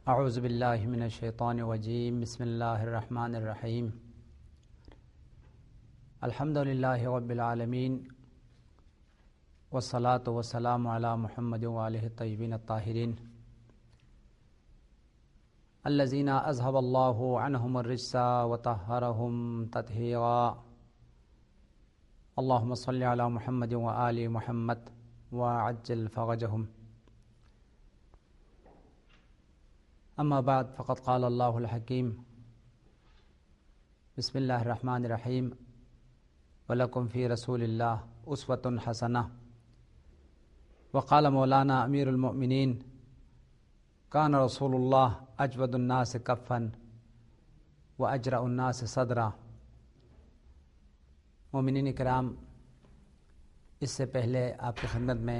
اعوذ باللہ من الشیطان الرجیم بسم اللہ الرحمن الرحیم الحمد للہ رب العالمین والصلاة والسلام علی محمد وآلہ الطیبین الطاہرین الذین اذهب اللہ عنہم الرجس وطہرہم تطہیرا اللہم صل علی محمد وآل محمد وعجل فرجہم. اما بعد فقد قال اللہ الحکیم بسم اللہ الرحمن الرحیم وَلَكُمْ فِي رَسُولِ اللَّهِ أُسْوَةٌ حَسَنَةٌ. وقال مولانا امیر المؤمنین کان رسول اللہ اجود الناس کفا واجرأ الناس صدرا. مومنین کرام، اس سے پہلے آپ کی خدمت میں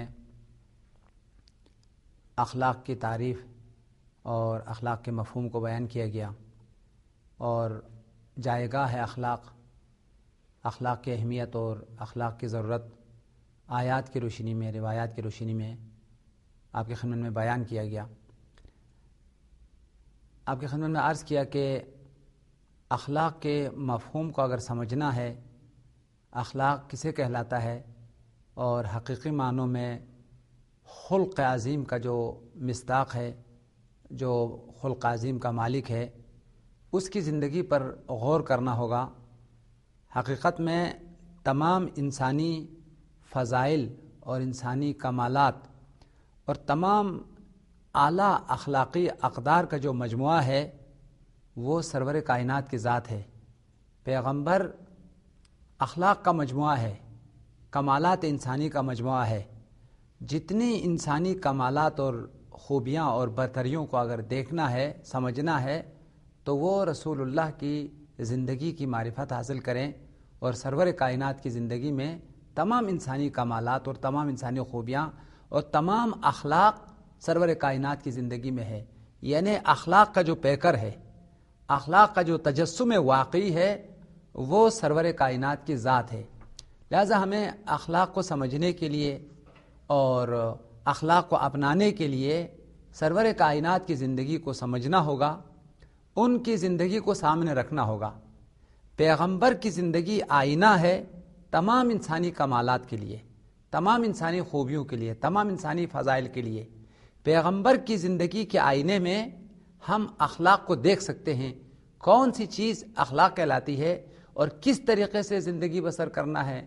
اخلاق کی تعریف اور اخلاق کے مفہوم کو بیان کیا گیا اور جائے گاہ ہے اخلاق کی اہمیت اور اخلاق کی ضرورت آیات کی روشنی میں، روایات کی روشنی میں آپ کی خدمت میں بیان کیا گیا. آپ کی خدمت میں عرض کیا کہ اخلاق کے مفہوم کو اگر سمجھنا ہے، اخلاق کسے کہلاتا ہے اور حقیقی معنوں میں خلق عظیم کا جو مصداق ہے، جو خلق عظیم کا مالک ہے، اس کی زندگی پر غور کرنا ہوگا. حقیقت میں تمام انسانی فضائل اور انسانی کمالات اور تمام اعلیٰ اخلاقی اقدار کا جو مجموعہ ہے وہ سرور کائنات کی ذات ہے. پیغمبر اخلاق کا مجموعہ ہے، کمالات انسانی کا مجموعہ ہے. جتنی انسانی کمالات اور خوبیاں اور برتریوں کو اگر دیکھنا ہے، سمجھنا ہے، تو وہ رسول اللہ کی زندگی کی معرفت حاصل کریں اور سرور کائنات کی زندگی میں تمام انسانی کمالات اور تمام انسانی خوبیاں اور تمام اخلاق سرور کائنات کی زندگی میں ہے. یعنی اخلاق کا جو پیکر ہے، اخلاق کا جو تجسم واقعی ہے، وہ سرور کائنات کی ذات ہے. لہذا ہمیں اخلاق کو سمجھنے کے لیے اور اخلاق کو اپنانے کے لیے سرور کائنات کی زندگی کو سمجھنا ہوگا، ان کی زندگی کو سامنے رکھنا ہوگا. پیغمبر کی زندگی آئینہ ہے تمام انسانی کمالات کے لیے، تمام انسانی خوبیوں کے لیے، تمام انسانی فضائل کے لیے. پیغمبر کی زندگی کے آئینے میں ہم اخلاق کو دیکھ سکتے ہیں، کون سی چیز اخلاق کہلاتی ہے اور کس طریقے سے زندگی بسر کرنا ہے.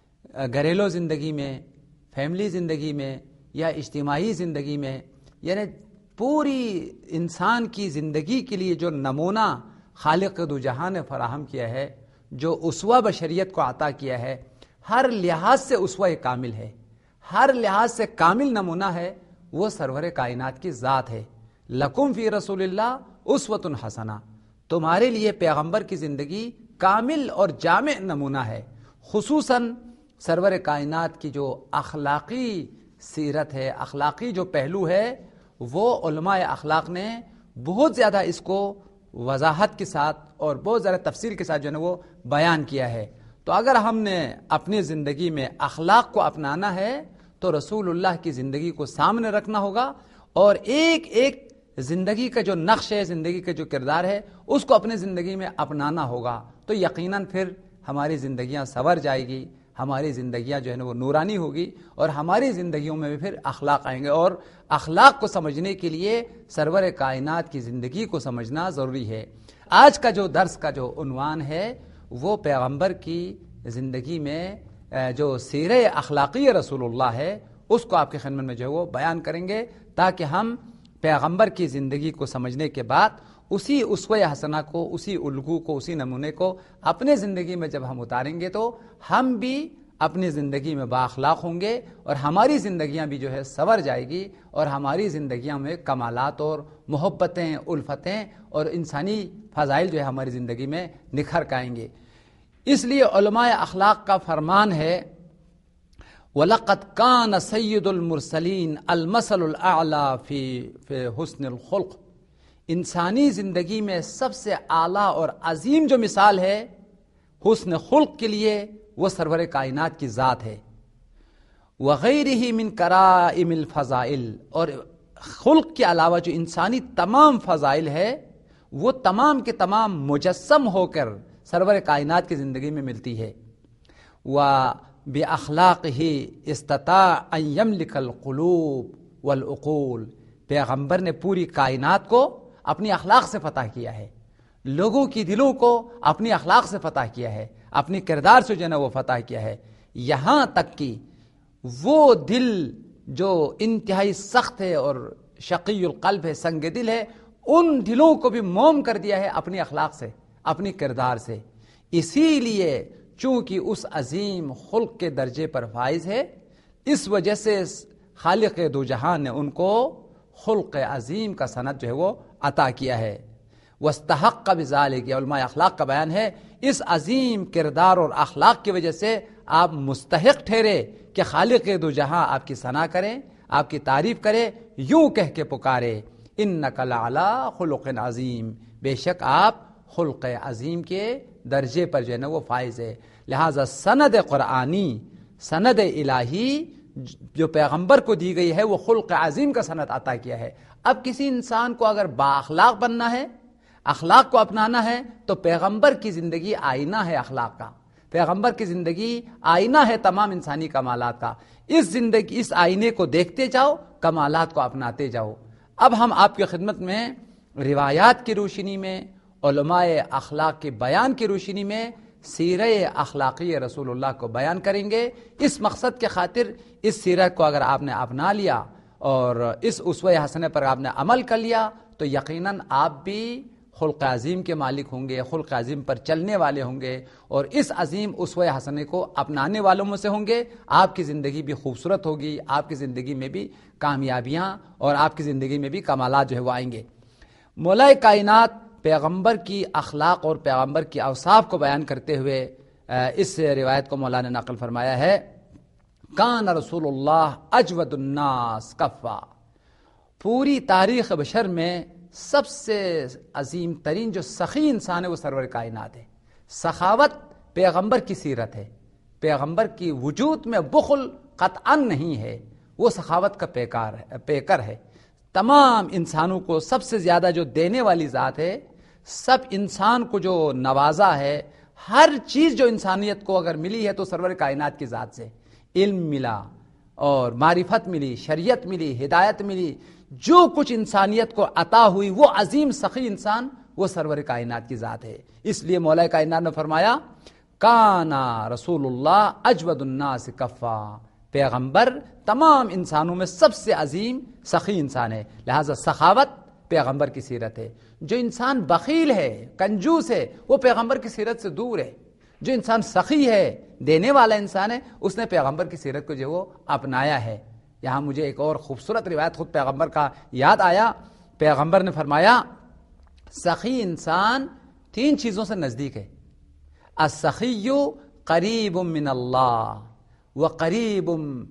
گھریلو زندگی میں، فیملی زندگی میں یا اجتماعی زندگی میں، یعنی پوری انسان کی زندگی کے لیے جو نمونہ خالق دو جہاں نے فراہم کیا ہے، جو اسوہ بشریت کو عطا کیا ہے، ہر لحاظ سے اسوہ کامل ہے، ہر لحاظ سے کامل نمونہ ہے، وہ سرور کائنات کی ذات ہے. لکم فی رسول اللہ اسوۃ حسنہ. تمہارے لیے پیغمبر کی زندگی کامل اور جامع نمونہ ہے. خصوصاً سرور کائنات کی جو اخلاقی سیرت ہے، اخلاقی جو پہلو ہے، وہ علماء اخلاق نے بہت زیادہ اس کو وضاحت کے ساتھ اور بہت زیادہ تفصیل کے ساتھ جو ہے وہ بیان کیا ہے. تو اگر ہم نے اپنی زندگی میں اخلاق کو اپنانا ہے تو رسول اللہ کی زندگی کو سامنے رکھنا ہوگا اور ایک ایک زندگی کا جو نقش ہے، زندگی کا جو کردار ہے، اس کو اپنے زندگی میں اپنانا ہوگا. تو یقیناً پھر ہماری زندگیاں سنور جائے گی، ہماری زندگیاں جو ہے نا وہ نورانی ہوگی اور ہماری زندگیوں میں بھی پھر اخلاق آئیں گے. اور اخلاق کو سمجھنے کے لیے سرور کائنات کی زندگی کو سمجھنا ضروری ہے. آج کا جو درس کا جو عنوان ہے وہ پیغمبر کی زندگی میں جو سیرہ اخلاقی رسول اللہ ہے اس کو آپ کی خدمت میں جو ہے وہ بیان کریں گے، تاکہ ہم پیغمبر کی زندگی کو سمجھنے کے بعد اسی اسوہ حسنہ کو، اسی الگو کو، اسی نمونے کو اپنے زندگی میں جب ہم اتاریں گے تو ہم بھی اپنی زندگی میں بااخلاق ہوں گے اور ہماری زندگیاں بھی جو ہے سنور جائے گی اور ہماری زندگیاں میں کمالات اور محبتیں، الفتیں اور انسانی فضائل جو ہے ہماری زندگی میں نکھر کے آئیں گے. اس لیے علماء اخلاق کا فرمان ہے وَلَقَدْ كَانَ سَيِّدُ الْمُرْسَلِينَ الْمَثَلُ الْأَعْلَى فِي حُسْنِ الْخُلْقِ. انسانی زندگی میں سب سے اعلیٰ اور عظیم جو مثال ہے حسن خلق کے لیے وہ سرور کائنات کی ذات ہے. وغیرہ من کرائم الفضائل، اور خلق کے علاوہ جو انسانی تمام فضائل ہے وہ تمام کے تمام مجسم ہو کر سرور کائنات کی زندگی میں ملتی ہے. وَبِأَخْلَاقِهِ اسْتَطَاعَ أَن يَمْلِكَ الْقُلُوبَ وَالْعُقُولَ. پیغمبر نے پوری کائنات کو اپنی اخلاق سے فتح کیا ہے، لوگوں کی دلوں کو اپنی اخلاق سے فتح کیا ہے، اپنی کردار سے جو ہے وہ فتح کیا ہے. یہاں تک کہ وہ دل جو انتہائی سخت ہے اور شقی القلب ہے، سنگ دل ہے، ان دلوں کو بھی موم کر دیا ہے اپنی اخلاق سے، اپنی کردار سے. اسی لیے چونکہ اس عظیم خلق کے درجے پر فائز ہے، اس وجہ سے خالق دو جہان نے ان کو خلق عظیم کا سند جو ہے وہ عطا کیا ہے. واستحق بذالک، علماء اخلاق کا بیان ہے اس عظیم کردار اور اخلاق کی وجہ سے آپ مستحق ٹھہرے کہ خالق دو جہاں آپ کی ثنا کریں، آپ کی تعریف کرے، یوں کہہ کے پکارے انک لعلی خلق عظیم، بے شک آپ خلق عظیم کے درجے پر جو ہے نا وہ فائز ہے. لہذا سند قرآنی، سند الہی جو پیغمبر کو دی گئی ہے وہ خلق عظیم کا سند عطا کیا ہے. اب کسی انسان کو اگر با اخلاق بننا ہے، اخلاق کو اپنانا ہے، تو پیغمبر کی زندگی آئینہ ہے اخلاق کا. پیغمبر کی زندگی آئینہ ہے تمام انسانی کمالات کا. اس آئینے کو دیکھتے جاؤ، کمالات کو اپناتے جاؤ. اب ہم آپ کی خدمت میں روایات کی روشنی میں، علماء اخلاق کے بیان کی روشنی میں سیرہ اخلاقی رسول اللہ کو بیان کریں گے. اس مقصد کے خاطر اس سیرت کو اگر آپ نے اپنا لیا اور اس اسوہ حسنہ پر آپ نے عمل کر لیا تو یقیناً آپ بھی خلق عظیم کے مالک ہوں گے، خلق عظیم پر چلنے والے ہوں گے، اور اس عظیم اسوہ حسنہ کو اپنانے والوں میں سے ہوں گے. آپ کی زندگی بھی خوبصورت ہوگی، آپ کی زندگی میں بھی کامیابیاں اور آپ کی زندگی میں بھی کمالات جو ہے وہ آئیں گے. مولا کائنات پیغمبر کی اخلاق اور پیغمبر کی اوصاف کو بیان کرتے ہوئے اس روایت کو مولا نے نقل فرمایا ہے، کان رسول اللہ اجود الناس کفا. پوری تاریخ بشر میں سب سے عظیم ترین جو سخی انسان ہے وہ سرور کائنات ہے. سخاوت پیغمبر کی سیرت ہے، پیغمبر کی وجود میں بخل قطعا نہیں ہے، وہ سخاوت کا پیکر ہے. تمام انسانوں کو سب سے زیادہ جو دینے والی ذات ہے، سب انسان کو جو نوازا ہے، ہر چیز جو انسانیت کو اگر ملی ہے تو سرور کائنات کی ذات سے. علم ملا اور معرفت ملی، شریعت ملی، ہدایت ملی، جو کچھ انسانیت کو عطا ہوئی وہ عظیم سخی انسان وہ سرور کائنات کی ذات ہے. اس لیے مولا کائنات نے فرمایا کانا رسول اللہ اجود الناس کفا، پیغمبر تمام انسانوں میں سب سے عظیم سخی انسان ہے. لہذا سخاوت پیغمبر کی سیرت ہے. جو انسان بخیل ہے، کنجوس ہے، وہ پیغمبر کی سیرت سے دور ہے. جو انسان سخی ہے، دینے والا انسان ہے، اس نے پیغمبر کی سیرت کو جو وہ اپنایا ہے. یہاں مجھے ایک اور خوبصورت روایت خود پیغمبر کا یاد آیا. پیغمبر نے فرمایا سخی انسان 3 چیزوں سے نزدیک ہے. السخی قریب من اللہ وقریب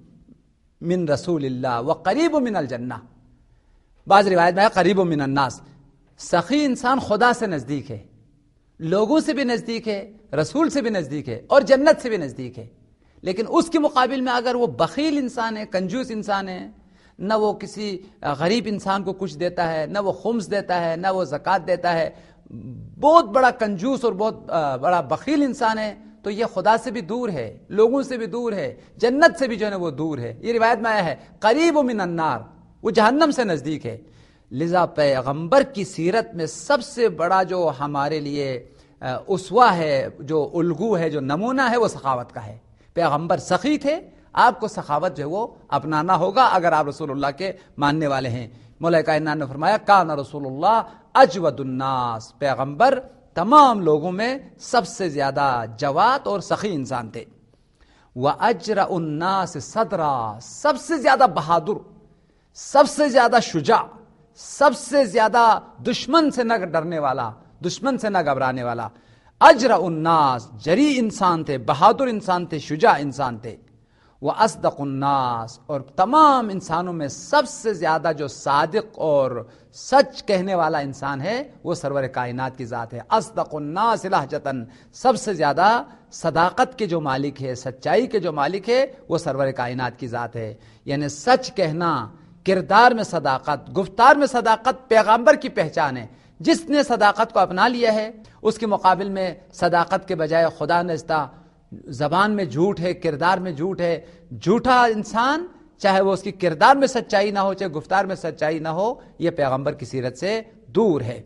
من رسول اللہ وقریب من الجنہ. بعض روایت میں ہے قریب من الناس. سخی انسان خدا سے نزدیک ہے، لوگوں سے بھی نزدیک ہے، رسول سے بھی نزدیک ہے اور جنت سے بھی نزدیک ہے. لیکن اس کے مقابل میں اگر وہ بخیل انسان ہے، کنجوس انسان ہے، نہ وہ کسی غریب انسان کو کچھ دیتا ہے، نہ وہ خمس دیتا ہے، نہ وہ زکوٰۃ دیتا ہے، بہت بڑا کنجوس اور بہت بڑا بخیل انسان ہے، تو یہ خدا سے بھی دور ہے، لوگوں سے بھی دور ہے، جنت سے بھی جو ہے وہ دور ہے. یہ روایت میں آیا ہے قریب من النار، وہ جہنم سے نزدیک ہے. لذا پیغمبر کی سیرت میں سب سے بڑا جو ہمارے لیے اسوہ ہے، جو الگو ہے، جو نمونہ ہے، وہ سخاوت کا ہے. پیغمبر سخی تھے، آپ کو سخاوت جو ہے وہ اپنانا ہوگا اگر آپ رسول اللہ کے ماننے والے ہیں. مولا کائنات نے فرمایا کان رسول اللہ اجود الناس، پیغمبر تمام لوگوں میں سب سے زیادہ جواد اور سخی انسان تھے. وَأَجْرَأُ النَّاسِ صَدْرًا، سب سے زیادہ بہادر، سب سے زیادہ شجاع، سب سے زیادہ دشمن سے نہ ڈرنے والا، دشمن سے نہ گھبرانے والا. اجرأ الناس، جری انسان تھے، بہادر انسان تھے، شجاع انسان تھے. وَأَصْدَقُ النَّاسِ، اور تمام انسانوں میں سب سے زیادہ جو صادق اور سچ کہنے والا انسان ہے وہ سرور کائنات کی ذات ہے. اصدق الناس لہجتاً، سب سے زیادہ صداقت کے جو مالک ہے، سچائی کے جو مالک ہے وہ سرور کائنات کی ذات ہے. یعنی سچ کہنا کردار میں صداقت، گفتار میں صداقت پیغمبر کی پہچان ہے۔ جس نے صداقت کو اپنا لیا ہے اس کے مقابل میں صداقت کے بجائے خدا نزدہ زبان میں جھوٹ ہے، کردار میں جھوٹ ہے۔ جھوٹا انسان چاہے وہ اس کی کردار میں سچائی نہ ہو، چاہے گفتار میں سچائی نہ ہو، یہ پیغمبر کی سیرت سے دور ہے۔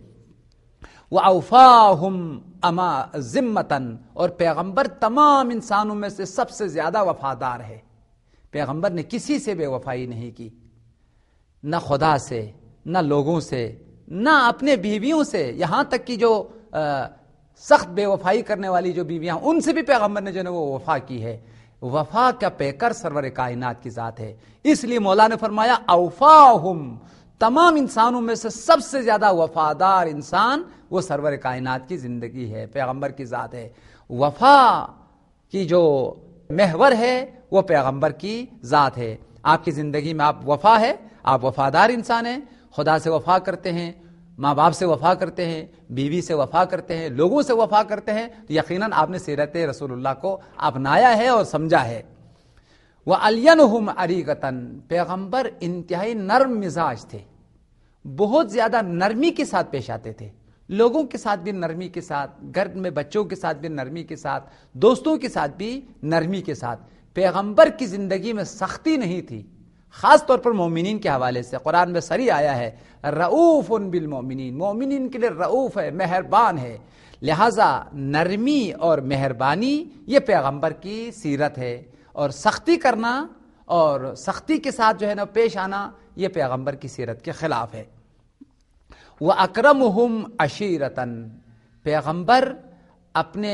وَأَوْفَاهُمْ ذِمَّةً، اور پیغمبر تمام انسانوں میں سے سب سے زیادہ وفادار ہے۔ پیغمبر نے کسی سے بے وفائی نہیں کی، نہ خدا سے، نہ لوگوں سے، نہ اپنے بیویوں سے، یہاں تک کہ جو سخت بے وفائی کرنے والی جو بیویاں ان سے بھی پیغمبر نے جو ہے وہ وفا کی ہے۔ وفا کا پیکر سرور کائنات کی ذات ہے، اس لیے مولا نے فرمایا اوفاہم، تمام انسانوں میں سے سب سے زیادہ وفادار انسان وہ سرور کائنات کی زندگی ہے، پیغمبر کی ذات ہے۔ وفا کی جو محور ہے وہ پیغمبر کی ذات ہے۔ آپ کی زندگی میں آپ وفا ہے، آپ وفادار انسان ہیں، خدا سے وفا کرتے ہیں، ماں باپ سے وفا کرتے ہیں، بیوی سے وفا کرتے ہیں، لوگوں سے وفا کرتے ہیں، تو یقیناً آپ نے سیرت رسول اللہ کو اپنایا ہے اور سمجھا ہے۔ وَأَلْيَنُهُمْ عَرِيقَةً، پیغمبر انتہائی نرم مزاج تھے، بہت زیادہ نرمی کے ساتھ پیش آتے تھے، لوگوں کے ساتھ بھی نرمی کے ساتھ، گھر میں بچوں کے ساتھ بھی نرمی کے ساتھ، دوستوں کے ساتھ بھی نرمی کے ساتھ۔ پیغمبر کی زندگی میں سختی نہیں تھی، خاص طور پر مومنین کے حوالے سے قرآن میں صریح آیا ہے رؤوف بالمؤمنین، مومنین کے لیے رؤوف ہے، مہربان ہے۔ لہذا نرمی اور مہربانی یہ پیغمبر کی سیرت ہے، اور سختی کرنا اور سختی کے ساتھ جو ہے نا پیش آنا یہ پیغمبر کی سیرت کے خلاف ہے۔ وَأَكْرَمُهُمْ عَشِيرَةً، پیغمبر اپنے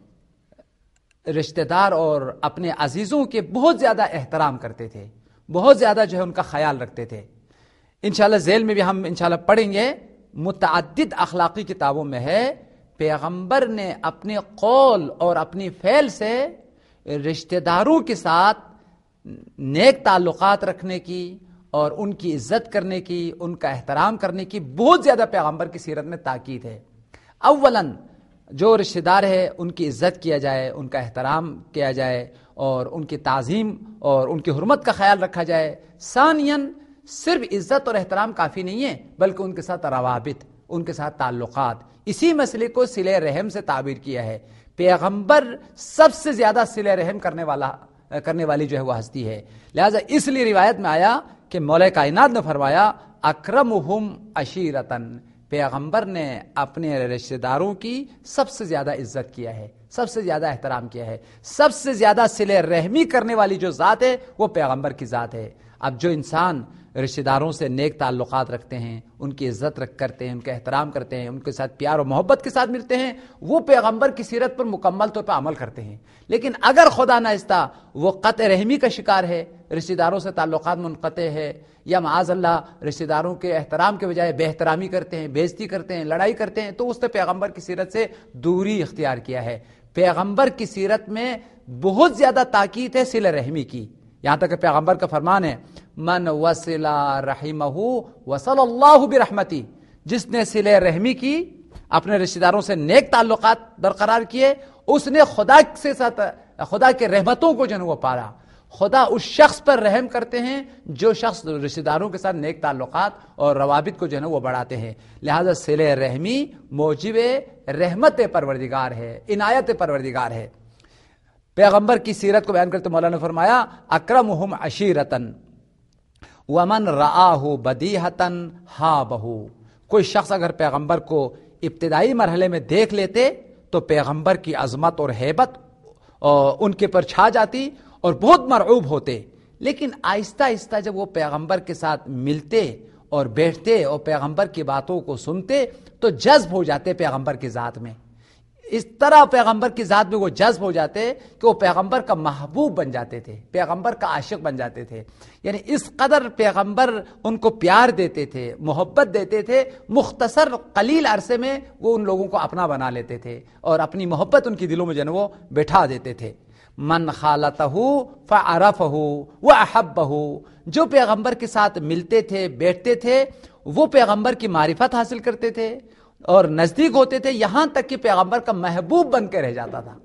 رشتہ دار اور اپنے عزیزوں کے بہت زیادہ احترام کرتے تھے، بہت زیادہ جو ہے ان کا خیال رکھتے تھے۔ انشاءاللہ ذیل میں بھی ہم انشاءاللہ پڑھیں گے، متعدد اخلاقی کتابوں میں ہے پیغمبر نے اپنے قول اور اپنی فعل سے رشتہ داروں کے ساتھ نیک تعلقات رکھنے کی اور ان کی عزت کرنے کی، ان کا احترام کرنے کی بہت زیادہ پیغمبر کی سیرت میں تاکید ہے۔ اولاً جو رشتہ دار ہے ان کی عزت کیا جائے، ان کا احترام کیا جائے اور ان کی تعظیم اور ان کی حرمت کا خیال رکھا جائے۔ ثانیاً صرف عزت اور احترام کافی نہیں ہے، بلکہ ان کے ساتھ روابط، ان کے ساتھ تعلقات، اسی مسئلے کو صلہ رحم سے تعبیر کیا ہے۔ پیغمبر سب سے زیادہ صلہ رحم کرنے والی جو ہے وہ ہستی ہے، لہذا اس لیے روایت میں آیا کہ مولا کائنات نے فرمایا اکرمہم عشیرتن، پیغمبر نے اپنے رشتہ داروں کی سب سے زیادہ عزت کیا ہے، سب سے زیادہ احترام کیا ہے، سب سے زیادہ صلہ رحمی کرنے والی جو ذات ہے وہ پیغمبر کی ذات ہے۔ اب جو انسان رشتہ داروں سے نیک تعلقات رکھتے ہیں، ان کی عزت کرتے ہیں، ان کا احترام کرتے ہیں، ان کے ساتھ پیار و محبت کے ساتھ ملتے ہیں، وہ پیغمبر کی سیرت پر مکمل طور پر عمل کرتے ہیں۔ لیکن اگر خدا نخواستہ وہ قطع رحمی کا شکار ہے، رشتہ داروں سے تعلقات منقطع ہے، یا معاذ اللہ رشتہ داروں کے احترام کے بجائے بے احترامی کرتے ہیں، بے عزتی کرتے ہیں، لڑائی کرتے ہیں، تو اس نے پیغمبر کی سیرت سے دوری اختیار کیا ہے۔ پیغمبر کی سیرت میں بہت زیادہ تاکید ہے صلہ رحمی کی، یہاں تک کہ پیغمبر کا فرمان ہے من وصل رحمہ وصل اللہ برحمتی، جس نے صلہ رحمی کی، اپنے رشتہ داروں سے نیک تعلقات برقرار کیے، اس نے خدا کے رحمتوں کو جو ہے وہ پایا۔ خدا اس شخص پر رحم کرتے ہیں جو شخص رشتہ داروں کے ساتھ نیک تعلقات اور روابط کو جو ہے وہ بڑھاتے ہیں۔ لہذا صلہ رحمی موجب رحمت پروردگار ہے، عنایت پروردگار ہے۔ پیغمبر کی سیرت کو بیان کرتے مولانا نے فرمایا اکرمہم عشیرتن ومن رآہ بدیہتن ہابہ، کوئی شخص اگر پیغمبر کو ابتدائی مرحلے میں دیکھ لیتے تو پیغمبر کی عظمت اور ہیبت ان کے پر چھا جاتی اور بہت مرعوب ہوتے، لیکن آہستہ آہستہ جب وہ پیغمبر کے ساتھ ملتے اور بیٹھتے اور پیغمبر کی باتوں کو سنتے تو جذب ہو جاتے پیغمبر کی ذات میں، اس طرح پیغمبر کی ذات میں وہ جذب ہو جاتے کہ وہ پیغمبر کا محبوب بن جاتے تھے، پیغمبر کا عاشق بن جاتے تھے۔ یعنی اس قدر پیغمبر ان کو پیار دیتے تھے، محبت دیتے تھے، مختصر قلیل عرصے میں وہ ان لوگوں کو اپنا بنا لیتے تھے اور اپنی محبت ان کی دلوں میں جو ہے وہ بٹھا دیتے تھے۔ من خالتہ فعرفہ واحبہ، جو پیغمبر کے ساتھ ملتے تھے، بیٹھتے تھے، وہ پیغمبر کی معرفت حاصل کرتے تھے اور نزدیک ہوتے تھے، یہاں تک کہ پیغمبر کا محبوب بن کے رہ جاتا تھا۔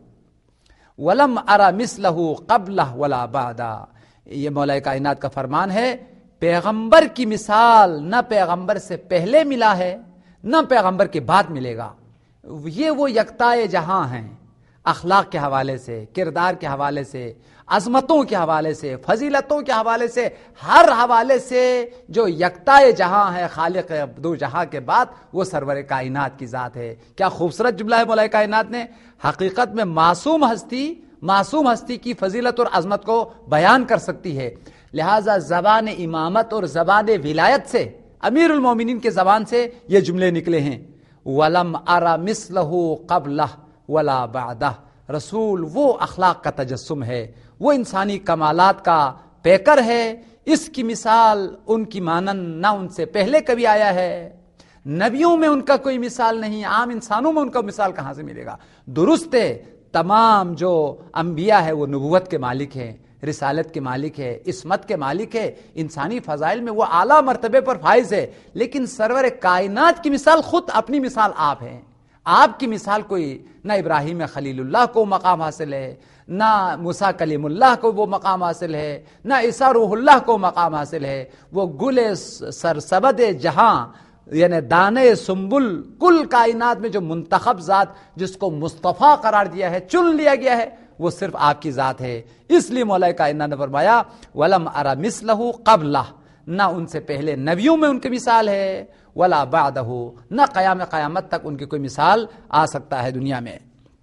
وَلَمْ أَرَ مِثْلَهُ قَبْلَهُ وَلَا بَعْدَهُ، یہ مولا کائنات کا فرمان ہے، پیغمبر کی مثال نہ پیغمبر سے پہلے ملا ہے نہ پیغمبر کے بعد ملے گا. یہ وہ یکتائے جہاں ہیں، اخلاق کے حوالے سے، کردار کے حوالے سے، عظمتوں کے حوالے سے، فضیلتوں کے حوالے سے، ہر حوالے سے جو یکتائے جہاں ہے، خالق دو جہاں کے بعد، وہ سرور کائنات کی ذات ہے. کیا خوبصورت جملہ ہے مولا کائنات نے. حقیقت میں معصوم ہستی کی فضیلت اور عظمت کو بیان کر سکتی ہے. لہذا زبان امامت اور زبان ولایت سے، امیر المومنین کے زبان سے یہ جملے نکلے ہیں. وَلَمْ أَرَ مِثْلَهُ قَبْلَهُ وَلَا بَعْدَهُ. رسول وہ اخلاق کا تجسم ہے، وہ انسانی کمالات کا پیکر ہے. اس کی مثال ان کی مانند نہ ان سے پہلے کبھی آیا ہے. نبیوں میں ان کا کوئی مثال نہیں، عام انسانوں میں ان کا مثال کہاں سے ملے گا. درست ہے، تمام جو انبیاء ہے وہ نبوت کے مالک ہیں، رسالت کے مالک ہے، عصمت کے مالک ہے، انسانی فضائل میں وہ اعلیٰ مرتبے پر فائز ہے. لیکن سرور کائنات کی مثال خود اپنی مثال آپ ہیں. آپ کی مثال کوئی نہ ابراہیم خلیل اللہ کو مقام حاصل ہے، نہ موسیٰ کلیم اللہ کو وہ مقام حاصل ہے، نہ عیسیٰ روح اللہ کو مقام حاصل ہے. وہ گل سرسبد جہاں یعنی دانے سنبل کل کائنات میں جو منتخب ذات جس کو مصطفیٰ قرار دیا ہے، چن لیا گیا ہے، وہ صرف آپ کی ذات ہے. اس لیے مولا کائنات نے فرمایا وَلَمْ أَرَ مِثْلَهُ قَبْلَهُ. نہ ان سے پہلے نبیوں میں ان کی مثال ہے، وَلَا بَعْدَهُ، نہ قیامت تک ان کی کوئی مثال آ سکتا ہے دنیا میں.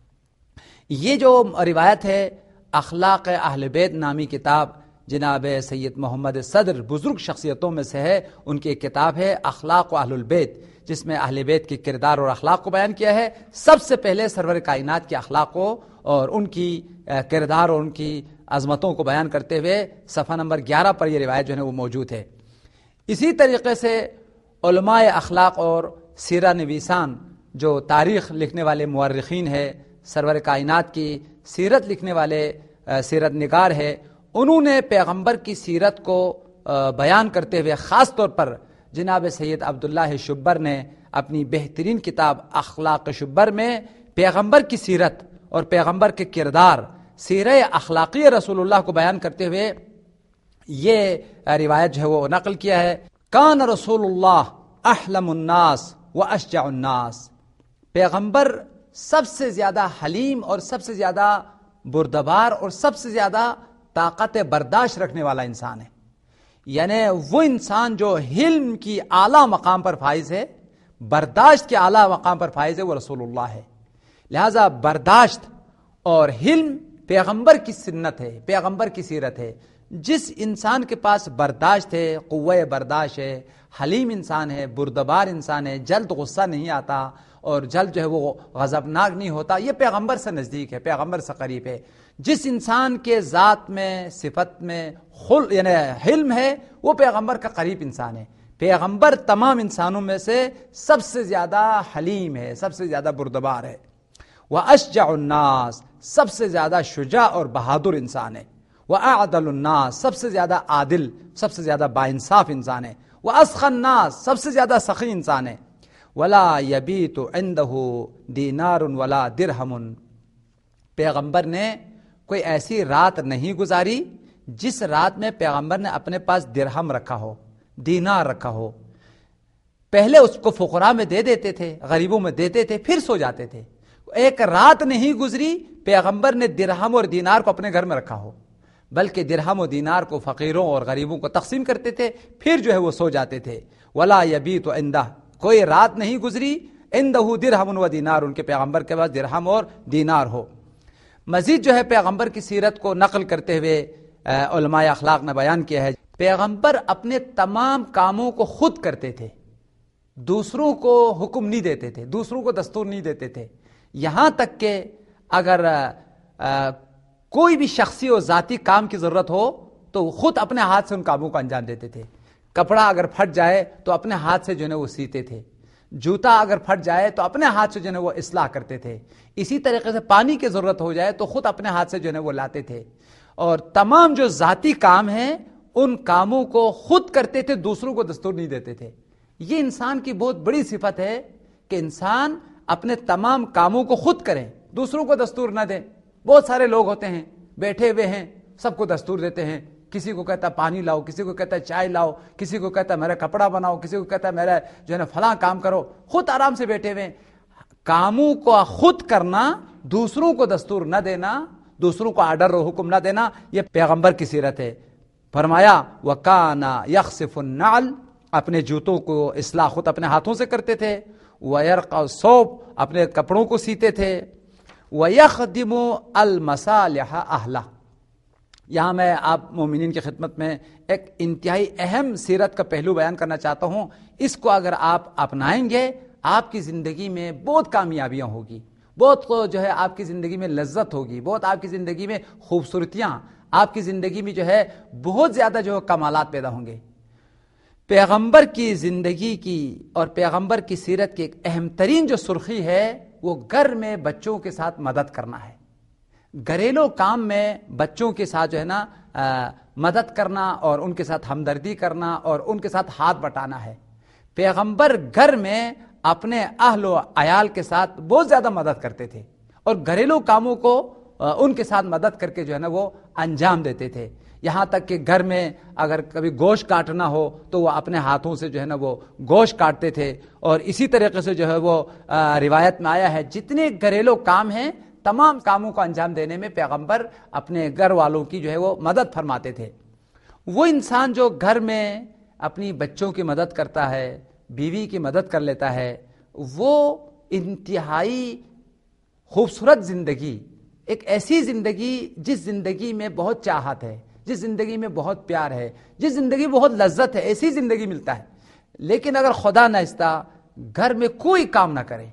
یہ جو روایت ہے اخلاق اہل بیت نامی کتاب جناب سید محمد صدر بزرگ شخصیتوں میں سے ہے. ان کی ایک کتاب ہے اخلاق و اہل البیت، جس میں اہل بیت کے کردار اور اخلاق کو بیان کیا ہے. سب سے پہلے سرور کائنات کے اخلاق کو اور ان کی کردار اور ان کی عظمتوں کو بیان کرتے ہوئے صفحہ نمبر 11 پر یہ روایت جو ہے وہ موجود ہے. اسی طریقے سے علماء اخلاق اور سیرہ نویسان جو تاریخ لکھنے والے مورخین ہے، سرور کائنات کی سیرت لکھنے والے سیرت نگار ہے، انہوں نے پیغمبر کی سیرت کو بیان کرتے ہوئے خاص طور پر جناب سید عبداللہ شبر نے اپنی بہترین کتاب اخلاق شبر میں پیغمبر کی سیرت اور پیغمبر کے کردار، سیرہ اخلاقی رسول اللہ کو بیان کرتے ہوئے یہ روایت جو ہے وہ نقل کیا ہے. کان رسول اللہ احلم الناس و اشجع الناس. پیغمبر سب سے زیادہ حلیم اور سب سے زیادہ بردبار اور سب سے زیادہ طاقت برداشت رکھنے والا انسان ہے. یعنی وہ انسان جو حلم کی اعلیٰ مقام پر فائز ہے، برداشت کے اعلیٰ مقام پر فائز ہے، وہ رسول اللہ ہے. لہذا برداشت اور حلم پیغمبر کی سنت ہے، پیغمبر کی سیرت ہے. جس انسان کے پاس برداشت ہے، قوہ برداشت ہے، حلیم انسان ہے، بردبار انسان ہے، جلد غصہ نہیں آتا اور جلد جو ہے وہ غضبناک نہیں ہوتا، یہ پیغمبر سے نزدیک ہے، پیغمبر سے قریب ہے. جس انسان کے ذات میں، صفت میں یعنی حلم ہے، وہ پیغمبر کا قریب انسان ہے. پیغمبر تمام انسانوں میں سے سب سے زیادہ حلیم ہے، سب سے زیادہ بردبار ہے. وَأَشْجَعُ النَّاسِ، سب سے زیادہ شجاع اور بہادر انسان ہے. وَأَعْدَلُ النَّاسِ، سب سے زیادہ عادل، سب سے زیادہ باانصاف انسان ہے. وَأَسْخَى النَّاسِ، سب سے زیادہ سخی انسان ہے. وَلَا يَبِيتُ عِنْدَهُ دِينَارٌ وَلَا دِرْهَمٌ. پیغمبر نے کوئی ایسی رات نہیں گزاری جس رات میں پیغمبر نے اپنے پاس درہم رکھا ہو، دینار رکھا ہو. پہلے اس کو فقراء میں دے دیتے تھے، غریبوں میں دیتے تھے، پھر سو جاتے تھے. ایک رات نہیں گزری پیغمبر نے درہم اور دینار کو اپنے گھر میں رکھا ہو، بلکہ درہم و دینار کو فقیروں اور غریبوں کو تقسیم کرتے تھے، پھر جو ہے وہ سو جاتے تھے. ولا یبیت عندہ، کوئی رات نہیں گزری عندہ درہم و دینار، ان کے پیغمبر کے پاس درہم اور دینار ہو. مزید جو ہے پیغمبر کی سیرت کو نقل کرتے ہوئے علماء اخلاق نے بیان کیا ہے، پیغمبر اپنے تمام کاموں کو خود کرتے تھے، دوسروں کو حکم نہیں دیتے تھے، دوسروں کو دستور نہیں دیتے تھے. یہاں تک کہ اگر کوئی بھی شخصی اور ذاتی کام کی ضرورت ہو تو خود اپنے ہاتھ سے ان کاموں کو انجام دیتے تھے. کپڑا اگر پھٹ جائے تو اپنے ہاتھ سے جو ہے وہ سیتے تھے، جوتا اگر پھٹ جائے تو اپنے ہاتھ سے جو ہے وہ اصلاح کرتے تھے. اسی طریقے سے پانی کی ضرورت ہو جائے تو خود اپنے ہاتھ سے جو ہے وہ لاتے تھے. اور تمام جو ذاتی کام ہیں ان کاموں کو خود کرتے تھے، دوسروں کو دستور نہیں دیتے تھے. یہ انسان کی بہت بڑی صفت ہے کہ انسان اپنے تمام کاموں کو خود کریں، دوسروں کو دستور نہ دیں. بہت سارے لوگ ہوتے ہیں بیٹھے ہوئے ہیں، سب کو دستور دیتے ہیں، کسی کو کہتا ہے پانی لاؤ، کسی کو کہتا ہے چائے لاؤ، کسی کو کہتا ہے میرا کپڑا بناؤ، کسی کو کہتا ہے میرا جو ہے نا فلاں کام کرو، خود آرام سے بیٹھے ہوئے. کاموں کو خود کرنا، دوسروں کو دستور نہ دینا، دوسروں کو آرڈر و حکم نہ دینا، یہ پیغمبر کی سیرت ہے. فرمایا وَكَانَ يَخْصِفُ النَّعْلَ، اپنے جوتوں کو اصلاح خود اپنے ہاتھوں سے کرتے تھے. وَيَرْقَعُ الثَّوْبَ، اپنے کپڑوں کو سیتے تھے. وَيَخْدِمُ الْمَصَالِحَ أَهْلَهَ. یہاں میں آپ مومنین کی خدمت میں ایک انتہائی اہم سیرت کا پہلو بیان کرنا چاہتا ہوں. اس کو اگر آپ اپنائیں گے آپ کی زندگی میں بہت کامیابیاں ہوگی، بہت جو ہے آپ کی زندگی میں لذت ہوگی، بہت آپ کی زندگی میں خوبصورتیاں، آپ کی زندگی میں جو ہے بہت زیادہ جو کمالات پیدا ہوں گے. پیغمبر کی زندگی کی اور پیغمبر کی سیرت کی ایک اہم ترین جو سرخی ہے وہ گھر میں بچوں کے ساتھ مدد کرنا ہے. گھریلو کام میں بچوں کے ساتھ جو ہے نا مدد کرنا اور ان کے ساتھ ہمدردی کرنا اور ان کے ساتھ ہاتھ بٹانا ہے. پیغمبر گھر میں اپنے اہل و عیال کے ساتھ بہت زیادہ مدد کرتے تھے اور گھریلو کاموں کو ان کے ساتھ مدد کر کے جو ہے نا وہ انجام دیتے تھے. یہاں تک کہ گھر میں اگر کبھی گوشت کاٹنا ہو تو وہ اپنے ہاتھوں سے جو ہے نا وہ گوشت کاٹتے تھے. اور اسی طریقے سے جو ہے وہ روایت میں آیا ہے جتنے گھریلو کام ہیں تمام کاموں کو انجام دینے میں پیغمبر اپنے گھر والوں کی جو ہے وہ مدد فرماتے تھے. وہ انسان جو گھر میں اپنی بچوں کی مدد کرتا ہے، بیوی کی مدد کر لیتا ہے، وہ انتہائی خوبصورت زندگی، ایک ایسی زندگی جس زندگی میں بہت چاہت ہے، جس زندگی میں بہت پیار ہے، جس زندگی میں بہت لذت ہے، ایسی زندگی ملتا ہے. لیکن اگر خدا نخواستہ گھر میں کوئی کام نہ کرے،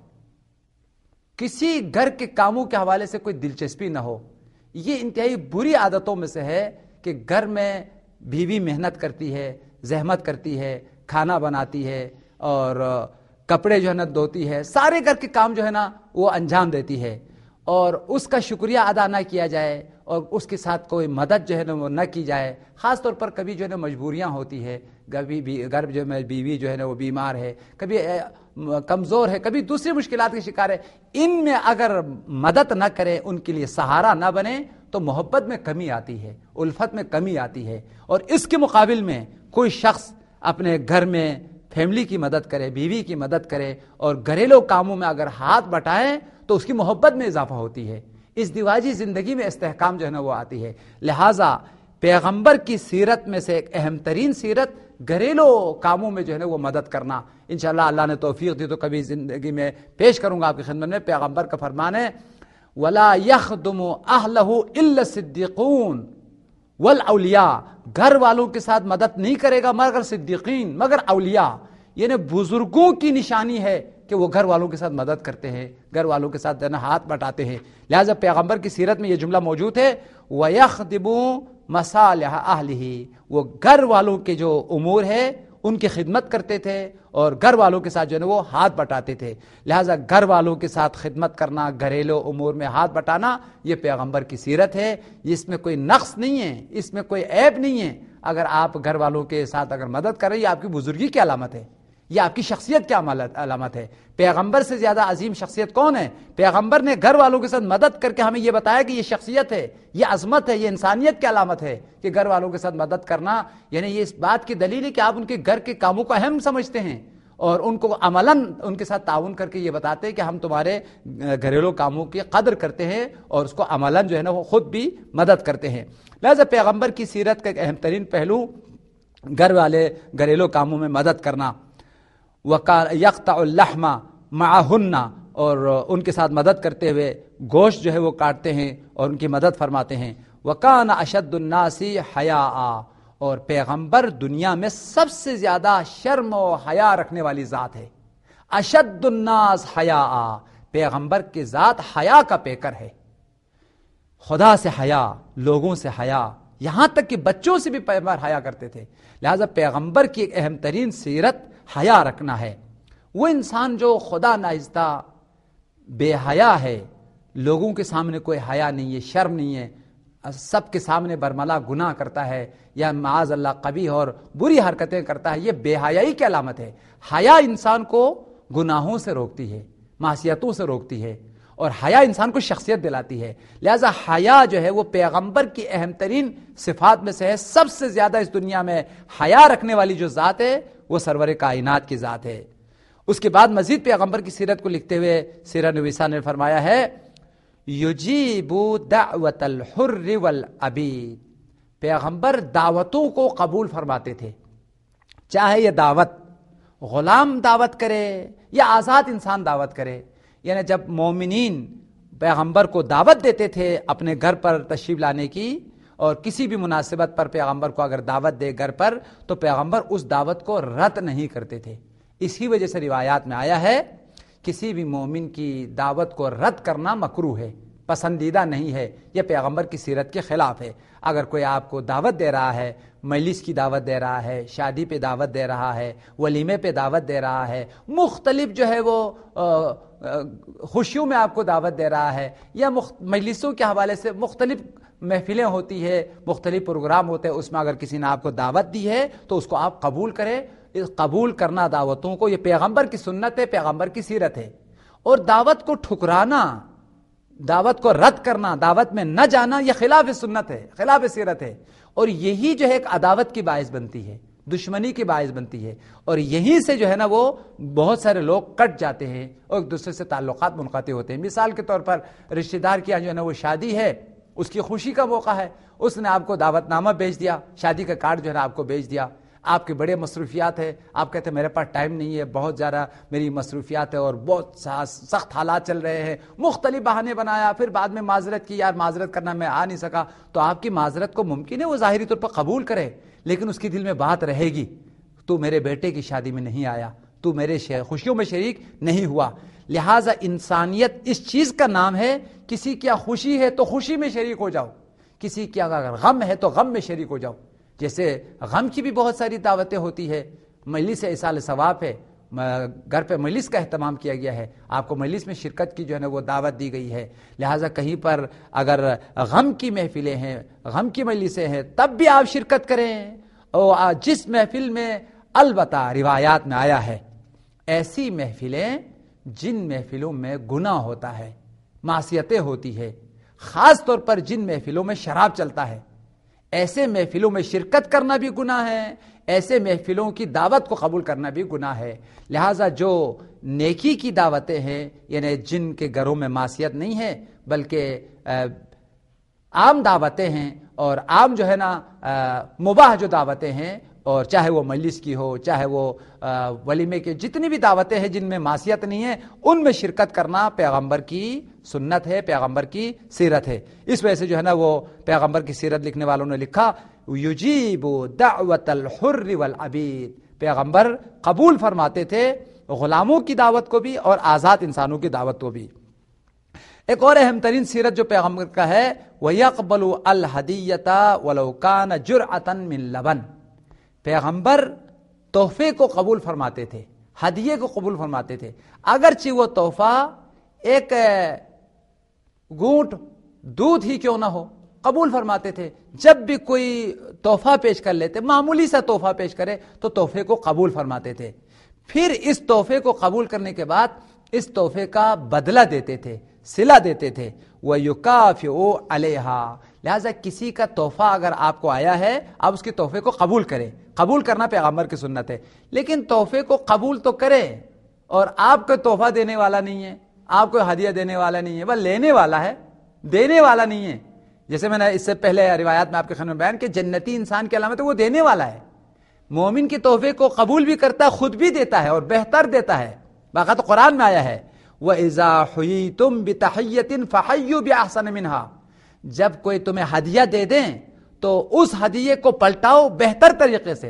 کسی گھر کے کاموں کے حوالے سے کوئی دلچسپی نہ ہو، یہ انتہائی بری عادتوں میں سے ہے کہ گھر میں بیوی محنت کرتی ہے، زحمت کرتی ہے، کھانا بناتی ہے اور کپڑے جو ہے نا دھوتی ہے، سارے گھر کے کام جو ہے نا وہ انجام دیتی ہے اور اس کا شکریہ ادا نہ کیا جائے اور اس کے ساتھ کوئی مدد جو ہے نا وہ نہ کی جائے. خاص طور پر کبھی جو ہے نا مجبوریاں ہوتی ہے، گھر جو ہے بیوی جو ہے نا وہ بیمار ہے، کبھی کمزور ہے، کبھی دوسری مشکلات کے شکار ہے. ان میں اگر مدد نہ کرے، ان کے لیے سہارا نہ بنے تو محبت میں کمی آتی ہے، الفت میں کمی آتی ہے. اور اس کے مقابل میں کوئی شخص اپنے گھر میں فیملی کی مدد کرے، بیوی کی مدد کرے اور گھریلو کاموں میں اگر ہاتھ بٹائے تو اس کی محبت میں اضافہ ہوتی ہے، اس دیواجی زندگی میں استحکام جو ہے نا وہ آتی ہے. لہٰذا پیغمبر کی سیرت میں سے ایک اہم ترین سیرت گھریلو کاموں میں جو ہے نا وہ مدد کرنا. انشاءاللہ اللہ نے توفیق دی تو کبھی زندگی میں پیش کروں گا آپ کی خدمت میں. پیغمبر کا فرمان ہے وَلَا يَخْدُمُ أَهْلَهُ إِلَّا الصِّدِّيقُونَ وَالْأَوْلِيَاءُ، گھر والوں کے ساتھ مدد نہیں کرے گا مگر صدیقین، مگر اولیاء. یعنی بزرگوں کی نشانی ہے کہ وہ گھر والوں کے ساتھ مدد کرتے ہیں، گھر والوں کے ساتھ ہاتھ بٹاتے ہیں. لہٰذا پیغمبر کی سیرت میں یہ جملہ موجود ہے وَيَخْدِمُ مَصَالِحَ أَهْلِهِ، وہ گھر والوں کے جو امور ہے ان کی خدمت کرتے تھے اور گھر والوں کے ساتھ جو ہے وہ ہاتھ بٹاتے تھے. لہٰذا گھر والوں کے ساتھ خدمت کرنا، گھریلو امور میں ہاتھ بٹانا، یہ پیغمبر کی سیرت ہے. اس میں کوئی نقص نہیں ہے، اس میں کوئی عیب نہیں ہے. اگر آپ گھر والوں کے ساتھ اگر مدد کریں، یہ آپ کی بزرگی کی علامت ہے، یہ آپ کی شخصیت کی علامت ہے. پیغمبر سے زیادہ عظیم شخصیت کون ہے؟ پیغمبر نے گھر والوں کے ساتھ مدد کر کے ہمیں یہ بتایا کہ یہ شخصیت ہے، یہ عظمت ہے، یہ انسانیت کی علامت ہے کہ گھر والوں کے ساتھ مدد کرنا. یعنی یہ اس بات کی دلیل ہے کہ آپ ان کے گھر کے کاموں کو اہم سمجھتے ہیں اور ان کو عملاً ان کے ساتھ تعاون کر کے یہ بتاتے ہیں کہ ہم تمہارے گھریلو کاموں کی قدر کرتے ہیں اور اس کو عملاً جو ہے نا وہ خود بھی مدد کرتے ہیں. لہذا پیغمبر کی سیرت کا ایک اہم ترین پہلو گھر والے گھریلو کاموں میں مدد کرنا. يَقْطَعُ اللَّحْمَ مَعَهُنَّ، اور ان کے ساتھ مدد کرتے ہوئے گوشت جو ہے وہ کاٹتے ہیں اور ان کی مدد فرماتے ہیں. وَكَانَ أَشَدُّ النَّاسِ حَيَاءً، اور پیغمبر دنیا میں سب سے زیادہ شرم و حیا رکھنے والی ذات ہے. اشد الناس حیاء، پیغمبر کی ذات حیا کا پیکر ہے. خدا سے حیا، لوگوں سے حیا، یہاں تک کہ بچوں سے بھی پیغمبر حیا کرتے تھے. لہذا پیغمبر کی ایک اہم ترین سیرت حیا رکھنا ہے. وہ انسان جو خدا نخواستہ بے حیا ہے، لوگوں کے سامنے کوئی حیا نہیں ہے، شرم نہیں ہے، سب کے سامنے برملا گناہ کرتا ہے یا معاذ اللہ قبیح اور بری حرکتیں کرتا ہے، یہ بے حیائی کی علامت ہے. حیا انسان کو گناہوں سے روکتی ہے، معصیتوں سے روکتی ہے اور حیا انسان کو شخصیت دلاتی ہے. لہذا حیا جو ہے وہ پیغمبر کی اہم ترین صفات میں سے ہے. سب سے زیادہ اس دنیا میں حیا رکھنے والی جو ذات ہے وہ سرور کائنات کی ذات ہے. اس کے بعد مزید پیغمبر کی سیرت کو لکھتے ہوئے سیرہ نویسہ نے فرمایا ہے یجیب دعوت الحر والعبید. پیغمبر دعوتوں کو قبول فرماتے تھے، چاہے یہ دعوت غلام دعوت کرے یا آزاد انسان دعوت کرے. یعنی جب مومنین پیغمبر کو دعوت دیتے تھے اپنے گھر پر تشریف لانے کی، اور کسی بھی مناسبت پر پیغمبر کو اگر دعوت دے گھر پر، تو پیغمبر اس دعوت کو رد نہیں کرتے تھے. اسی وجہ سے روایات میں آیا ہے کسی بھی مومن کی دعوت کو رد کرنا مکروہ ہے، پسندیدہ نہیں ہے، یہ پیغمبر کی سیرت کے خلاف ہے. اگر کوئی آپ کو دعوت دے رہا ہے، مجلس کی دعوت دے رہا ہے، شادی پہ دعوت دے رہا ہے، ولیمے پہ دعوت دے رہا ہے، مختلف جو ہے وہ خوشیوں میں آپ کو دعوت دے رہا ہے، یا مجلسوں کے حوالے سے مختلف محفلیں ہوتی ہے، مختلف پروگرام ہوتے ہیں، اس میں اگر کسی نے آپ کو دعوت دی ہے تو اس کو آپ قبول کریں. قبول کرنا دعوتوں کو یہ پیغمبر کی سنت ہے، پیغمبر کی سیرت ہے. اور دعوت کو ٹھکرانا، دعوت کو رد کرنا، دعوت میں نہ جانا، یہ خلاف سنت ہے، خلاف سیرت ہے. اور یہی جو ہے ایک عداوت کی باعث بنتی ہے، دشمنی کی باعث بنتی ہے. اور یہیں سے جو ہے نا وہ بہت سارے لوگ کٹ جاتے ہیں اور ایک دوسرے سے تعلقات منقطع ہوتے ہیں. مثال کے طور پر رشتہ دار کی جو ہے نا وہ شادی ہے، اس کی خوشی کا موقع ہے، اس نے آپ کو دعوت نامہ بھیج دیا، شادی کا کارڈ جو ہے نا آپ کو بھیج دیا. آپ کے بڑے مصروفیات ہے، آپ کہتے ہیں میرے پاس ٹائم نہیں ہے، بہت زیادہ میری مصروفیات ہے اور بہت سخت حالات چل رہے ہیں، مختلف بہانے بنایا، پھر بعد میں معذرت کی، یار معذرت کرنا میں آ نہیں سکا. تو آپ کی معذرت کو ممکن ہے وہ ظاہری طور پر قبول کرے، لیکن اس کی دل میں بات رہے گی، تو میرے بیٹے کی شادی میں نہیں آیا، تو میرے خوشیوں میں شریک نہیں ہوا. لہٰذا انسانیت اس چیز کا نام ہے، کسی کی خوشی ہے تو خوشی میں شریک ہو جاؤ، کسی کی اگر غم ہے تو غم میں شریک ہو جاؤ. جیسے غم کی بھی بہت ساری دعوتیں ہوتی ہے، مجلس ایصال ثواب ہے، گھر پہ مجلس کا اہتمام کیا گیا ہے، آپ کو مجلس میں شرکت کی جو ہے نا وہ دعوت دی گئی ہے. لہٰذا کہیں پر اگر غم کی محفلیں ہیں، غم کی مجلسیں ہیں، تب بھی آپ شرکت کریں. اور جس محفل میں البتہ روایات میں آیا ہے ایسی محفلیں جن محفلوں میں گناہ ہوتا ہے، معصیتیں ہوتی ہے، خاص طور پر جن محفلوں میں شراب چلتا ہے، ایسے محفلوں میں شرکت کرنا بھی گناہ ہے، ایسے محفلوں کی دعوت کو قبول کرنا بھی گناہ ہے. لہٰذا جو نیکی کی دعوتیں ہیں، یعنی جن کے گھروں میں معصیت نہیں ہے بلکہ عام دعوتیں ہیں، اور عام جو ہے نا مباح جو دعوتیں ہیں، اور چاہے وہ مجلس کی ہو، چاہے وہ ولیمے کے، جتنی بھی دعوتیں ہیں جن میں معصیت نہیں ہے، ان میں شرکت کرنا پیغمبر کی سنت ہے، پیغمبر کی سیرت ہے. اس وجہ سے جو ہے نا وہ پیغمبر کی سیرت لکھنے والوں نے لکھا یجیب دعوت الحر والعبید. پیغمبر قبول فرماتے تھے غلاموں کی دعوت کو بھی اور آزاد انسانوں کی دعوت کو بھی. ایک اور اہم ترین سیرت جو پیغمبر کا ہے وَيَقْبَلُ الْهَدِيَّةَ وَلَوْ كَانَ جُرْعَةً مِّن لَبَنٍ. پیغمبر تحفے کو قبول فرماتے تھے، ہدیے کو قبول فرماتے تھے، اگرچہ وہ تحفہ ایک گھونٹ دودھ ہی کیوں نہ ہو، قبول فرماتے تھے. جب بھی کوئی تحفہ پیش کر لیتے، معمولی سا تحفہ پیش کرے، تو تحفے کو قبول فرماتے تھے. پھر اس تحفے کو قبول کرنے کے بعد اس تحفے کا بدلہ دیتے تھے، صلہ دیتے تھے. وَيُكَافِئُ عَلَيْهَا. لہذا کسی کا تحفہ اگر آپ کو آیا ہے، آپ اس کے تحفے کو قبول کریں. قبول کرنا پیغمبر کی سنت ہے، لیکن تحفے کو قبول تو کریں، اور آپ کو تحفہ دینے والا نہیں ہے، آپ کو ہدیہ دینے والا نہیں ہے، بس لینے والا ہے، دینے والا نہیں ہے. جیسے میں نے اس سے پہلے روایات میں آپ کے خدمت میں بیان کہ جنتی انسان کی علامت ہے وہ دینے والا ہے. مومن کے تحفے کو قبول بھی کرتا ہے، خود بھی دیتا ہے اور بہتر دیتا ہے. باقاعدہ قرآن میں آیا ہے وَإِذَا حُيِّيتُم بِتَحِيَّةٍ فَحَيُّوا بِأَحْسَنَ مِنْهَا. جب کوئی تمہیں ہدیہ دے دیں تو اس ہدیے کو پلٹاؤ بہتر طریقے سے،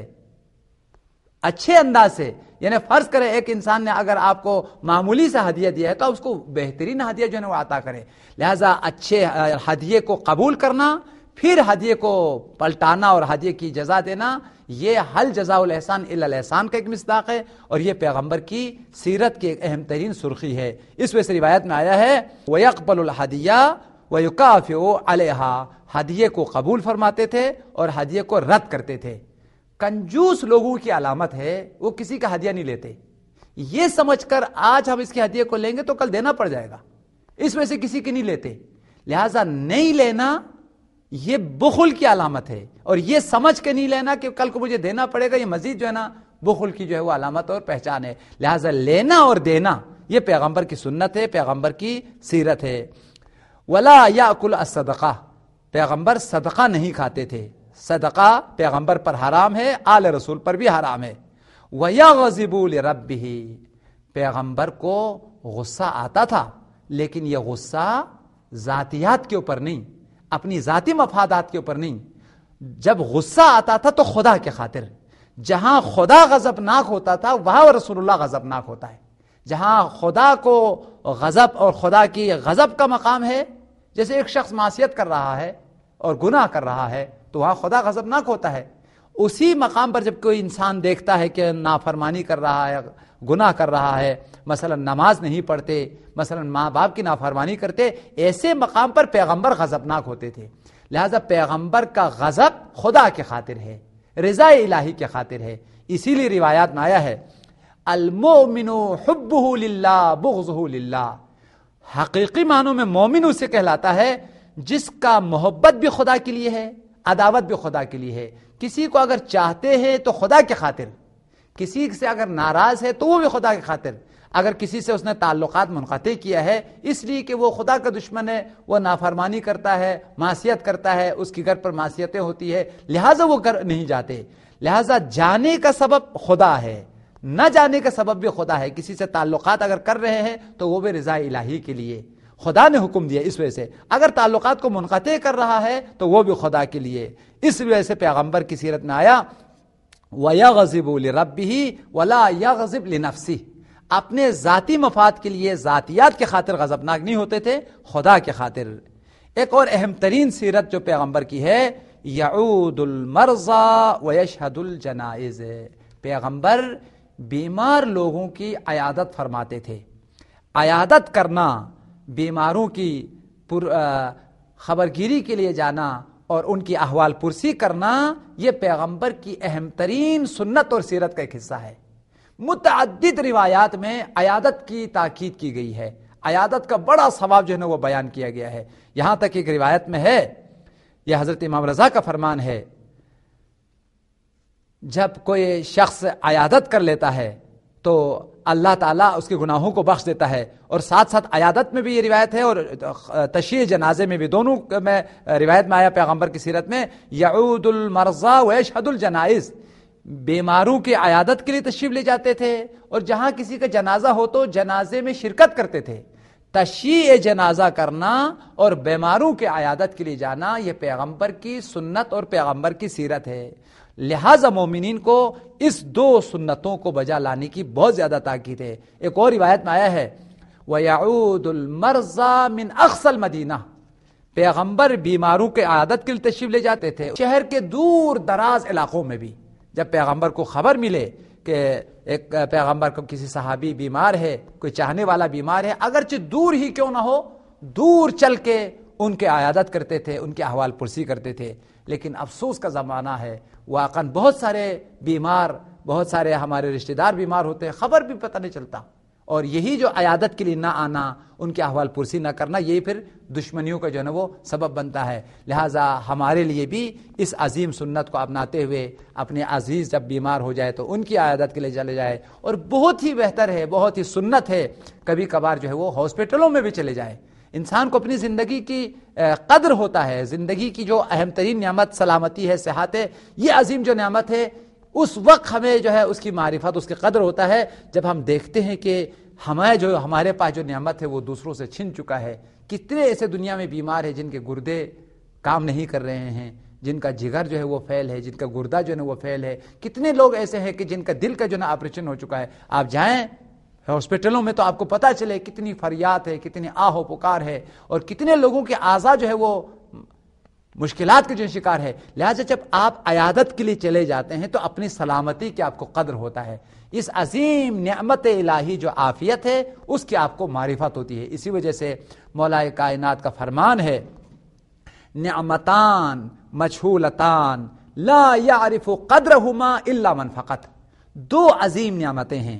اچھے انداز سے. یعنی فرض کرے ایک انسان نے اگر آپ کو معمولی سا ہدیہ دیا ہے تو اس کو بہترین ہدیہ جو ہے وہ عطا کرے. لہذا اچھے ہدیے کو قبول کرنا، پھر ہدیے کو پلٹانا اور ہدیے کی جزا دینا، یہ حل جزاء الاحسان الا الاحسان کا ایک مصداق ہے، اور یہ پیغمبر کی سیرت کی ایک اہم ترین سرخی ہے. اس وجہ سے روایت میں آیا ہے وَيَقْبَلُ الْهَدِيَّةَ وَيُكَافِئُ عَلَيْهَا. ہدیے کو قبول فرماتے تھے اور ہدیے کو رد کرتے تھے. کنجوس لوگوں کی علامت ہے وہ کسی کا ہدیہ نہیں لیتے، یہ سمجھ کر آج ہم اس کے ہدیے کو لیں گے تو کل دینا پڑ جائے گا. اس وجہ سے کسی کی نہیں لیتے. لہذا نہیں لینا یہ بخل کی علامت ہے, اور یہ سمجھ کے نہیں لینا کہ کل کو مجھے دینا پڑے گا, یہ مزید جو ہے نا بخل کی جو ہے وہ علامت اور پہچان ہے. لہذا لینا اور دینا یہ پیغمبر کی سنت ہے, پیغمبر کی سیرت ہے. ولا یاکل الصدقہ, پیغمبر صدقہ نہیں کھاتے تھے, صدقہ پیغمبر پر حرام ہے, آل رسول پر بھی حرام ہے. وَيَغْضِبُ لِرَبِّهِ, پیغمبر کو غصہ آتا تھا, لیکن یہ غصہ ذاتیات کے اوپر نہیں, اپنی ذاتی مفادات کے اوپر نہیں. جب غصہ آتا تھا تو خدا کے خاطر, جہاں خدا غضبناک ہوتا تھا وہاں رسول اللہ غضبناک ہوتا ہے. جہاں خدا کو غضب اور خدا کی غضب کا مقام ہے, جیسے ایک شخص معصیت کر رہا ہے اور گناہ کر رہا ہے تو وہاں خدا غضبناک ہوتا ہے. اسی مقام پر جب کوئی انسان دیکھتا ہے کہ نافرمانی کر رہا ہے, گناہ کر رہا ہے, مثلا نماز نہیں پڑھتے, مثلا ماں باپ کی نافرمانی کرتے, ایسے مقام پر پیغمبر غضبناک ہوتے تھے. لہذا پیغمبر کا غضب خدا کے خاطر ہے, رضا الہی کے خاطر ہے. اسی لیے روایات میں آیا ہے المؤمن حبہ للہ بغضہ للہ, حقیقی معنوں میں مومن اسے کہلاتا ہے جس کا محبت بھی خدا کے لیے ہے, عداوت بھی خدا کے لیے ہے. کسی کو اگر چاہتے ہیں تو خدا کے خاطر, کسی سے اگر ناراض ہے تو وہ بھی خدا کے خاطر. اگر کسی سے اس نے تعلقات منقطع کیا ہے اس لیے کہ وہ خدا کا دشمن ہے, وہ نافرمانی کرتا ہے, معصیت کرتا ہے, اس کی گھر پر معصیتیں ہوتی ہے, لہٰذا وہ گھر نہیں جاتے. لہٰذا جانے کا سبب خدا ہے, نہ جانے کا سبب بھی خدا ہے. کسی سے تعلقات اگر کر رہے ہیں تو وہ بھی رضا الہی کے لیے, خدا نے حکم دیا. اس وجہ سے اگر تعلقات کو منقطع کر رہا ہے تو وہ بھی خدا کے لیے. اس وجہ سے پیغمبر کی سیرت میں آیا وَيَغْضِبُ لِرَبِّهِ وَلَا يَغْضِبْ لِنَفْسِهِ, اپنے ذاتی مفاد کے لیے, ذاتیات کے خاطر غضبناک نہیں ہوتے تھے, خدا کے خاطر. ایک اور اہم ترین سیرت جو پیغمبر کی ہے یعود المرضى ويشهد الجنائز, پیغمبر بیمار لوگوں کی عیادت فرماتے تھے. عیادت کرنا, بیماروں کی خبرگیری کے لیے جانا اور ان کی احوال پرسی کرنا, یہ پیغمبر کی اہم ترین سنت اور سیرت کا ایک حصہ ہے. متعدد روایات میں عیادت کی تاکید کی گئی ہے, عیادت کا بڑا ثواب جو ہے نا وہ بیان کیا گیا ہے. یہاں تک ایک روایت میں ہے, یہ حضرت امام رضا کا فرمان ہے, جب کوئی شخص عیادت کر لیتا ہے تو اللہ تعالیٰ اس کے گناہوں کو بخش دیتا ہے. اور ساتھ ساتھ عیادت میں بھی یہ روایت ہے اور تشییع جنازے میں بھی, دونوں میں روایت میں آیا پیغمبر کی سیرت میں یعود المرضى ويشهد الجنائز, بیماروں کی عیادت کے لیے تشریف لے جاتے تھے اور جہاں کسی کا جنازہ ہو تو جنازے میں شرکت کرتے تھے. تشییع جنازہ کرنا اور بیماروں کی عیادت کے لیے جانا یہ پیغمبر کی سنت اور پیغمبر کی سیرت ہے. لہذا مومنین کو اس دو سنتوں کو بجا لانے کی بہت زیادہ تاکید ہے. ایک اور روایت میں آیا ہے وَيَعُودُ الْمَرْضَى مِنْ أَقْصَى الْمَدِينَةِ, پیغمبر بیماروں کے عیادت کے لیے تشریف لے جاتے تھے شہر کے دور دراز علاقوں میں بھی. جب پیغمبر کو خبر ملے کہ ایک پیغمبر کو کسی صحابی بیمار ہے, کوئی چاہنے والا بیمار ہے, اگرچہ دور ہی کیوں نہ ہو, دور چل کے ان کے عیادت کرتے تھے, ان کے احوال پرسی کرتے تھے. لیکن افسوس کا زمانہ ہے, واقعاً بہت سارے بیمار, بہت سارے ہمارے رشتہ دار بیمار ہوتے ہیں, خبر بھی پتہ نہیں چلتا. اور یہی جو عیادت کے لیے نہ آنا, ان کے احوال پرسی نہ کرنا, یہی پھر دشمنیوں کا جو ہے نا وہ سبب بنتا ہے. لہٰذا ہمارے لیے بھی اس عظیم سنت کو اپناتے ہوئے اپنے عزیز جب بیمار ہو جائے تو ان کی عیادت کے لیے چلے جائے. اور بہت ہی بہتر ہے, بہت ہی سنت ہے, کبھی کبھار جو ہے وہ ہاسپٹلوں میں بھی چلے جائے. انسان کو اپنی زندگی کی قدر ہوتا ہے, زندگی کی جو اہم ترین نعمت سلامتی ہے, صحت ہے, یہ عظیم جو نعمت ہے, اس وقت ہمیں جو ہے اس کی معرفت, اس کی قدر ہوتا ہے جب ہم دیکھتے ہیں کہ ہمارے پاس جو نعمت ہے وہ دوسروں سے چھن چکا ہے. کتنے ایسے دنیا میں بیمار ہیں جن کے گردے کام نہیں کر رہے ہیں, جن کا جگر جو ہے وہ فیل ہے, جن کا گردہ جو ہے وہ فیل ہے. کتنے لوگ ایسے ہیں کہ جن کا دل کا جو ہے آپریشن ہو چکا ہے. آپ جائیں ہاسپٹلوں میں تو آپ کو پتہ چلے کتنی فریاد ہے, کتنی آہ و پکار ہے, اور کتنے لوگوں کے اعضاء جو ہے وہ مشکلات کے جو شکار ہے. لہٰذا جب آپ عیادت کے لیے چلے جاتے ہیں تو اپنی سلامتی کی آپ کو قدر ہوتا ہے. اس عظیم نعمت الہی جو عافیت ہے اس کی آپ کو معرفت ہوتی ہے. اسی وجہ سے مولا کائنات کا فرمان ہے نعمتان مجھولتان لا یعرف قدرہما الا من فقط. دو عظیم نعمتیں ہیں,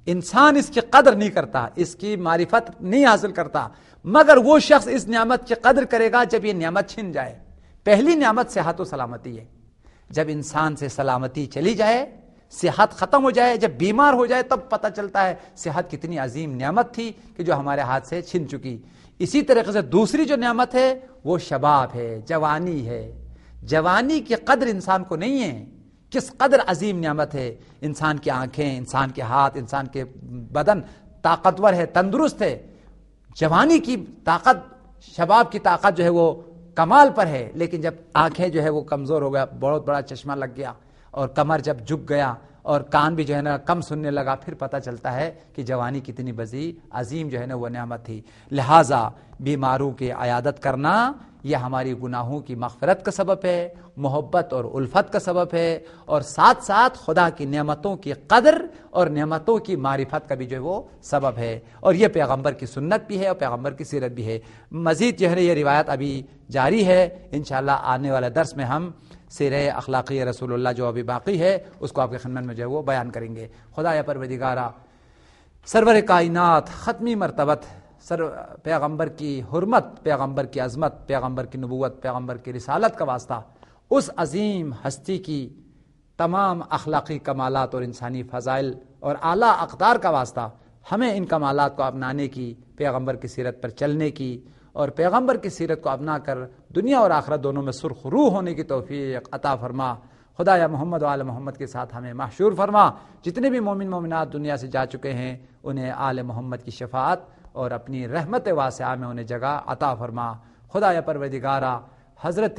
انسان اس کی قدر نہیں کرتا، اس کی معرفت نہیں حاصل کرتا، مگر وہ شخص اس نعمت کی قدر کرے گا جب یہ نعمت چھن جائے۔ پہلی نعمت صحت و سلامتی ہے، جب انسان سے سلامتی چلی جائے، صحت ختم ہو جائے، جب بیمار ہو جائے، تب پتہ چلتا ہے صحت کتنی عظیم نعمت تھی کہ جو ہمارے ہاتھ سے چھن چکی۔ اسی طریقے سے دوسری جو نعمت ہے وہ شباب ہے، جوانی ہے۔ جوانی کی قدر انسان کو نہیں ہے، کس قدر عظیم نعمت ہے۔ انسان کی آنکھیں، انسان کے ہاتھ، انسان کے بدن طاقتور ہے، تندرست ہے۔ جوانی کی طاقت، شباب کی طاقت جو ہے وہ کمال پر ہے، لیکن جب آنکھیں جو ہے وہ کمزور ہو گیا، بہت بڑا چشمہ لگ گیا، اور کمر جب جھک گیا اور کان بھی جو ہے نا کم سننے لگا، پھر پتہ چلتا ہے کہ جوانی کتنی بڑی عظیم جو ہے نا وہ نعمت تھی۔ لہٰذا بیماروں کی عیادت کرنا یہ ہماری گناہوں کی مغفرت کا سبب ہے، محبت اور الفت کا سبب ہے، اور ساتھ ساتھ خدا کی نعمتوں کی قدر اور نعمتوں کی معرفت کا بھی جو ہے وہ سبب ہے، اور یہ پیغمبر کی سنت بھی ہے اور پیغمبر کی سیرت بھی ہے۔ مزید جو ہے یہ روایت ابھی جاری ہے، انشاءاللہ آنے والے درس میں ہم سیرہ اخلاقی رسول اللہ جو ابھی باقی ہے اس کو آپ کے خدمت میں جو ہے وہ بیان کریں گے۔ خدایا پروردگارا، سرور کائنات، ختمی مرتبت پیغمبر کی حرمت، پیغمبر کی عظمت، پیغمبر کی نبوت، پیغمبر کی رسالت کا واسطہ، اس عظیم ہستی کی تمام اخلاقی کمالات اور انسانی فضائل اور اعلیٰ اقدار کا واسطہ ہمیں ان کمالات کو اپنانے کی، پیغمبر کی سیرت پر چلنے کی، اور پیغمبر کی سیرت کو اپنا کر دنیا اور آخرت دونوں میں سرخ روح ہونے کی توفیق عطا فرما۔ خدایا محمد و آل محمد کے ساتھ ہمیں محشور فرما۔ جتنے بھی مومن مومنات دنیا سے جا چکے ہیں انہیں آل محمد کی شفاعت اور اپنی رحمت واسعہ میں انہیں جگہ عطا فرما۔ خدایا پروردگارا، حضرت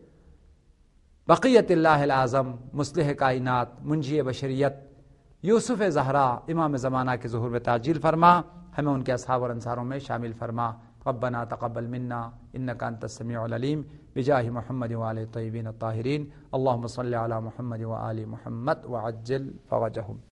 بقیت اللہ العظم، مصلح کائنات، منجی بشریت، یوسف زہرا امام زمانہ کے ظہور میں تعجیل فرما، ہمیں ان کے اصحاب اور انصاروں میں شامل فرما۔ ربنا تقبل منا انك انت السميع العليم بجاه محمد وآل الطيبين الطاهرين اللهم صل على محمد وآل محمد وعجل فرجهم۔